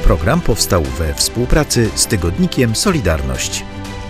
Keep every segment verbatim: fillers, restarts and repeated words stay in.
Program powstał we współpracy z tygodnikiem Solidarność.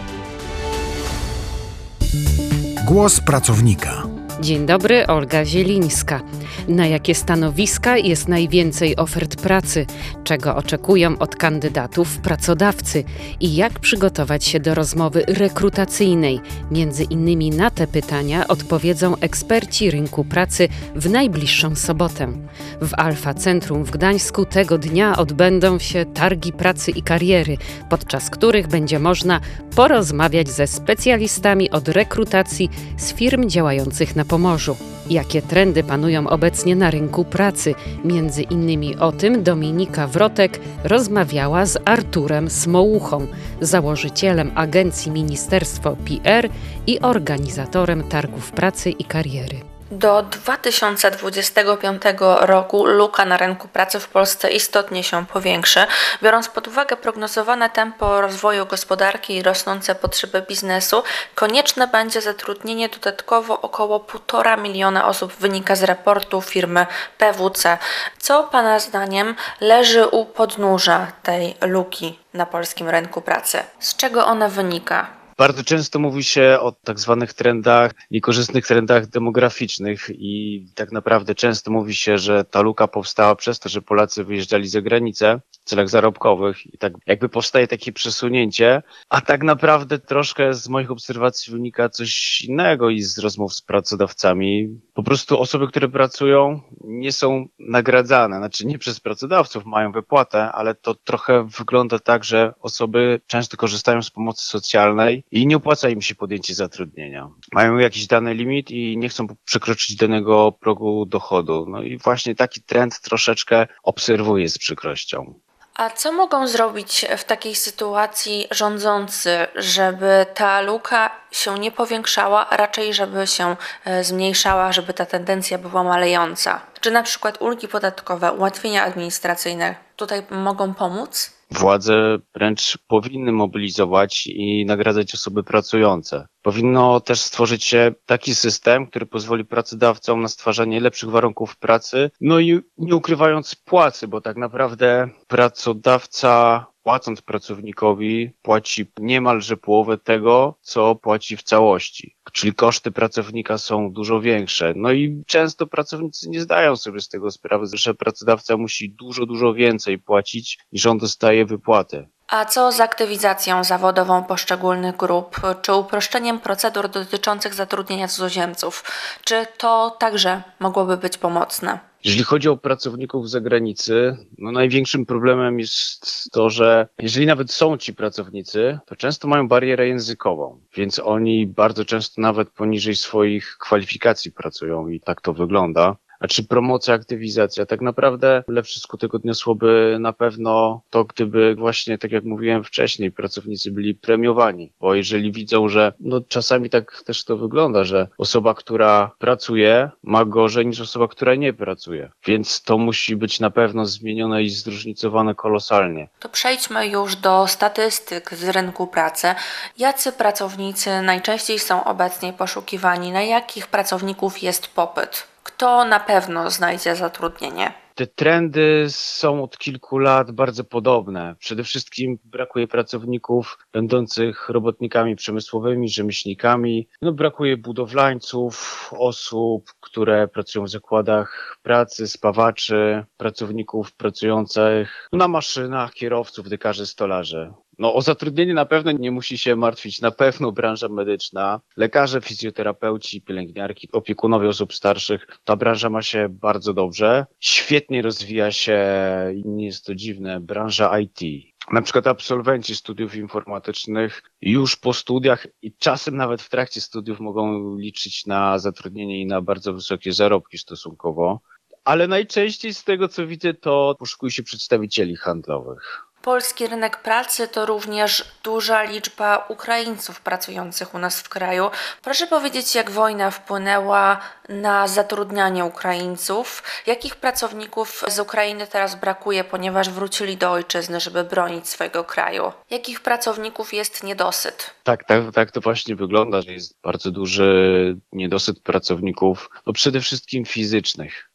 Głos pracownika. Dzień dobry, Olga Zielińska. Na jakie stanowiska jest najwięcej ofert pracy? Czego oczekują od kandydatów pracodawcy? I jak przygotować się do rozmowy rekrutacyjnej? Między innymi na te pytania odpowiedzą eksperci rynku pracy w najbliższą sobotę. W Alfa Centrum w Gdańsku tego dnia odbędą się targi pracy i kariery, podczas których będzie można porozmawiać ze specjalistami od rekrutacji z firm działających na Pomorzu. Jakie trendy panują obecnie na rynku pracy? Między innymi o tym Dominika Wrotek rozmawiała z Arturem Smołuchą, założycielem agencji Ministerstwo P R i organizatorem targów pracy i kariery. Do dwa tysiące dwudziestego piątego roku luka na rynku pracy w Polsce istotnie się powiększy. Biorąc pod uwagę prognozowane tempo rozwoju gospodarki i rosnące potrzeby biznesu, konieczne będzie zatrudnienie dodatkowo około półtora miliona osób, wynika z raportu firmy P W C. Co Pana zdaniem leży u podnóża tej luki na polskim rynku pracy? Z czego ona wynika? Bardzo często mówi się o tak zwanych trendach, niekorzystnych trendach demograficznych i tak naprawdę często mówi się, że ta luka powstała przez to, że Polacy wyjeżdżali za granicę w celach zarobkowych i tak jakby powstaje takie przesunięcie, a tak naprawdę troszkę z moich obserwacji wynika coś innego i z rozmów z pracodawcami. Po prostu osoby, które pracują, nie są nagradzane, znaczy nie przez pracodawców, mają wypłatę, ale to trochę wygląda tak, że osoby często korzystają z pomocy socjalnej i nie opłaca im się podjęcie zatrudnienia. Mają jakiś dany limit i nie chcą przekroczyć danego progu dochodu. No i właśnie taki trend troszeczkę obserwuję z przykrością. A co mogą zrobić w takiej sytuacji rządzący, żeby ta luka się nie powiększała, a raczej żeby się zmniejszała, żeby ta tendencja była malejąca? Czy na przykład ulgi podatkowe, ułatwienia administracyjne tutaj mogą pomóc? Władze wręcz powinny mobilizować i nagradzać osoby pracujące. Powinno też stworzyć się taki system, który pozwoli pracodawcom na stwarzanie lepszych warunków pracy, no i nie ukrywając płacy, bo tak naprawdę pracodawca, płacąc pracownikowi, płaci niemalże połowę tego, co płaci w całości. Czyli koszty pracownika są dużo większe. No i często pracownicy nie zdają sobie z tego sprawy, że pracodawca musi dużo, dużo więcej płacić, niż on dostaje wypłatę. A co z aktywizacją zawodową poszczególnych grup, czy uproszczeniem procedur dotyczących zatrudnienia cudzoziemców? Czy to także mogłoby być pomocne? Jeżeli chodzi o pracowników z zagranicy, no największym problemem jest to, że jeżeli nawet są ci pracownicy, to często mają barierę językową, więc oni bardzo często nawet poniżej swoich kwalifikacji pracują i tak to wygląda. A czy promocja, aktywizacja? Tak naprawdę lepszy skutek odniosłoby na pewno to, gdyby właśnie, tak jak mówiłem wcześniej, pracownicy byli premiowani. Bo jeżeli widzą, że no czasami tak też to wygląda, że osoba, która pracuje, ma gorzej niż osoba, która nie pracuje. Więc to musi być na pewno zmienione i zróżnicowane kolosalnie. To przejdźmy już do statystyk z rynku pracy. Jacy pracownicy najczęściej są obecnie poszukiwani? Na jakich pracowników jest popyt? Kto na pewno znajdzie zatrudnienie? Te trendy są od kilku lat bardzo podobne. Przede wszystkim brakuje pracowników będących robotnikami przemysłowymi, rzemieślnikami. No, brakuje budowlańców, osób, które pracują w zakładach pracy, spawaczy, pracowników pracujących na maszynach, kierowców, dekarzy, stolarzy. No, o zatrudnienie na pewno nie musi się martwić, na pewno branża medyczna, lekarze, fizjoterapeuci, pielęgniarki, opiekunowie osób starszych. Ta branża ma się bardzo dobrze. Świetnie rozwija się, i nie jest to dziwne, branża I T. Na przykład absolwenci studiów informatycznych już po studiach i czasem nawet w trakcie studiów mogą liczyć na zatrudnienie i na bardzo wysokie zarobki stosunkowo. Ale najczęściej z tego, co widzę, to poszukuje się przedstawicieli handlowych. Polski rynek pracy to również duża liczba Ukraińców pracujących u nas w kraju. Proszę powiedzieć, jak wojna wpłynęła na zatrudnianie Ukraińców? Jakich pracowników z Ukrainy teraz brakuje, ponieważ wrócili do ojczyzny, żeby bronić swojego kraju? Jakich pracowników jest niedosyt? Tak, tak, tak to właśnie wygląda, że jest bardzo duży niedosyt pracowników, no przede wszystkim fizycznych.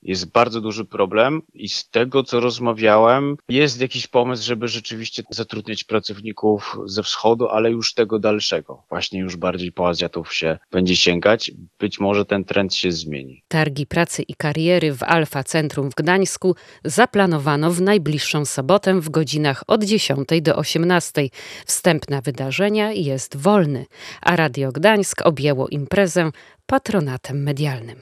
jest bardzo duży problem i z tego, co rozmawiałem, jest jakiś pomysł, żeby rzeczywiście zatrudniać pracowników ze wschodu, ale już tego dalszego. Właśnie już bardziej po Azjatów się będzie sięgać. Być może ten trend się zmieni. Targi Pracy i Kariery w Alfa Centrum w Gdańsku zaplanowano w najbliższą sobotę w godzinach od dziesiątej do osiemnastej. Wstęp na wydarzenia jest wolny, a Radio Gdańsk objęło imprezę patronatem medialnym.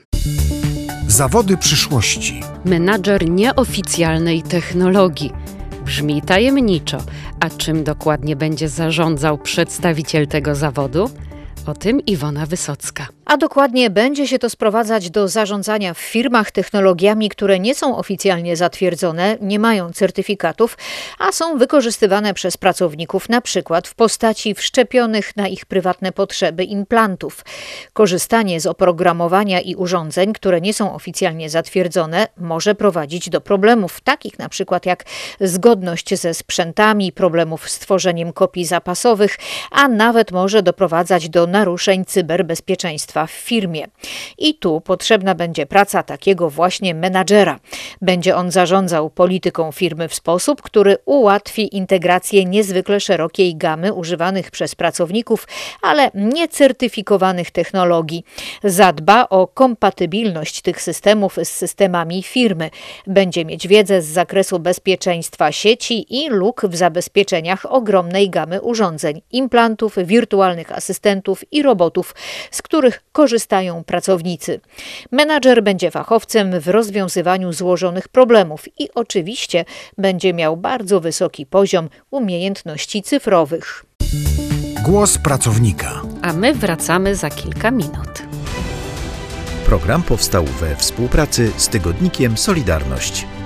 Zawody przyszłości. Menadżer nieoficjalnej technologii. Brzmi tajemniczo, a czym dokładnie będzie zarządzał przedstawiciel tego zawodu? O tym Iwona Wysocka. A dokładnie będzie się to sprowadzać do zarządzania w firmach technologiami, które nie są oficjalnie zatwierdzone, nie mają certyfikatów, a są wykorzystywane przez pracowników na przykład w postaci wszczepionych na ich prywatne potrzeby implantów. Korzystanie z oprogramowania i urządzeń, które nie są oficjalnie zatwierdzone, może prowadzić do problemów takich na przykład jak zgodność ze sprzętami, problemów z tworzeniem kopii zapasowych, a nawet może doprowadzać do naruszeń cyberbezpieczeństwa w firmie. I tu potrzebna będzie praca takiego właśnie menadżera. Będzie on zarządzał polityką firmy w sposób, który ułatwi integrację niezwykle szerokiej gamy używanych przez pracowników, ale niecertyfikowanych technologii. Zadba o kompatybilność tych systemów z systemami firmy. Będzie mieć wiedzę z zakresu bezpieczeństwa sieci i luk w zabezpieczeniach ogromnej gamy urządzeń, implantów, wirtualnych asystentów i robotów, z których korzystają pracownicy. Menadżer będzie fachowcem w rozwiązywaniu złożonych problemów i oczywiście będzie miał bardzo wysoki poziom umiejętności cyfrowych. Głos pracownika. A my wracamy za kilka minut. Program powstał we współpracy z tygodnikiem Solidarność.